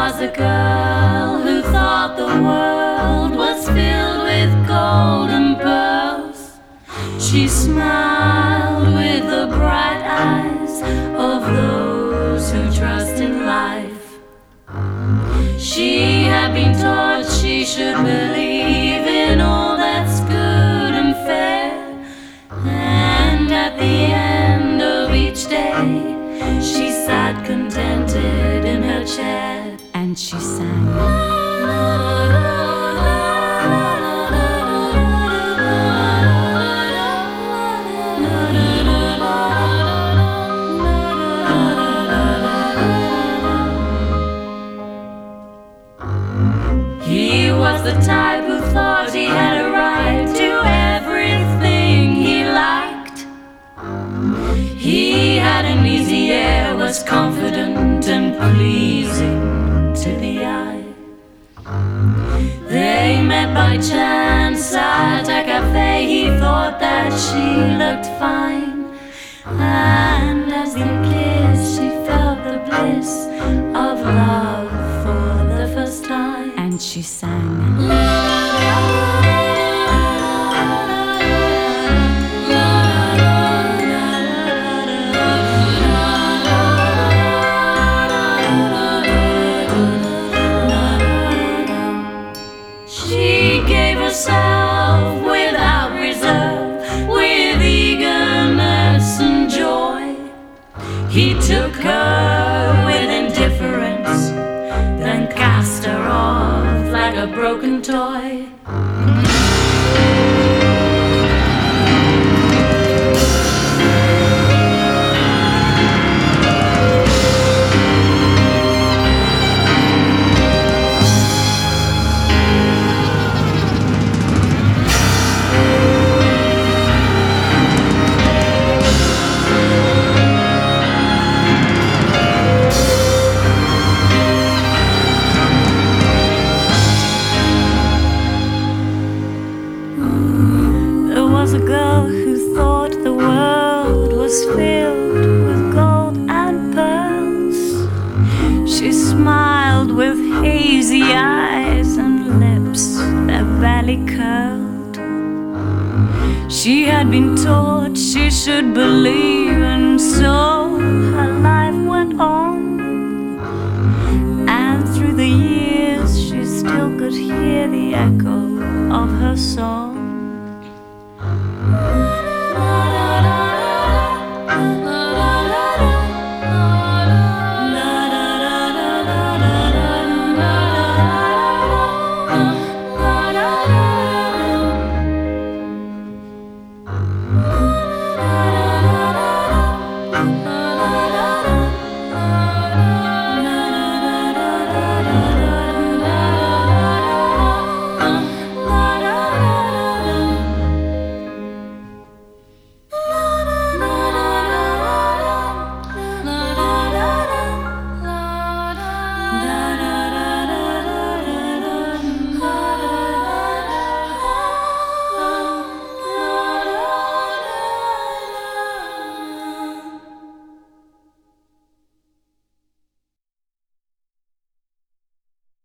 was a girl who thought the world was filled with golden pearls. She smiled with the bright eyes of those who trust in life. She had been taught she should believe in all that's good and fair, and at the end of each day she sat contented in her chair and she sang. He was the type who thought he had a right to everything he liked. He had an easy air, was confident and pleasing to the eye. They met by chance at a cafe. He thought that she looked fine, and as they kissed she felt the bliss of love for the first time. And she sang. She gave herself without reserve, with eagerness and joy. He took her with indifference, then cast her off like a broken toy. Was a girl who thought the world was filled with gold and pearls. She smiled with hazy eyes and lips that barely curled. She had been taught she should believe, and so her life